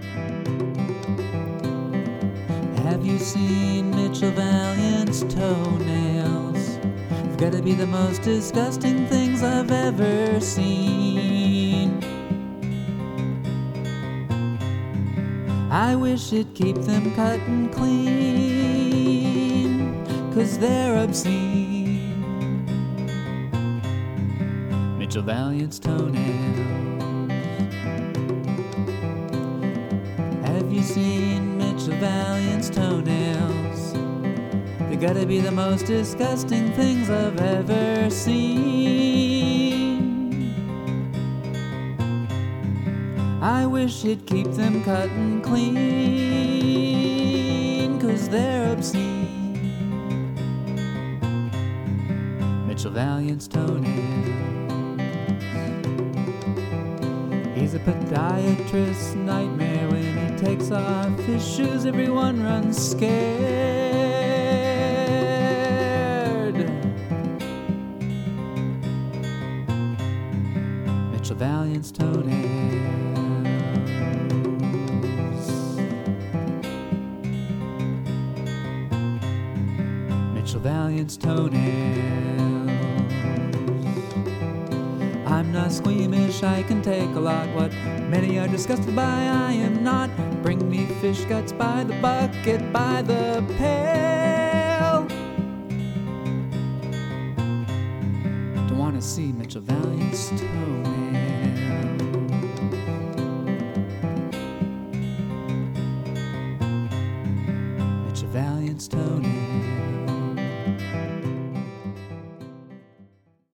Have you seen Mitchell Valiant's toenails? They've gotta be the most disgusting things I've ever seen. I wish it'd keep them cut and clean, 'cause they're obscene. Mitchell Valiant's toenails. Have you seen Mitchell Valiant's toenails? They gotta be the most disgusting things I've ever seen. I wish it'd keep them cut and clean, 'cause they're obscene. Mitchell Valiant's toenails. He's a podiatrist's nightmare. When he takes off his shoes, everyone runs scared. Mitchell Valiant's toenails. Mitchell Valiant's toenails. I'm not squeamish, I can take a lot. What many are disgusted by, I am not. Bring me fish guts by the bucket, by the pail. Don't want to see Mitchell Valiant's toenails. Mitchell Valiant's toenails.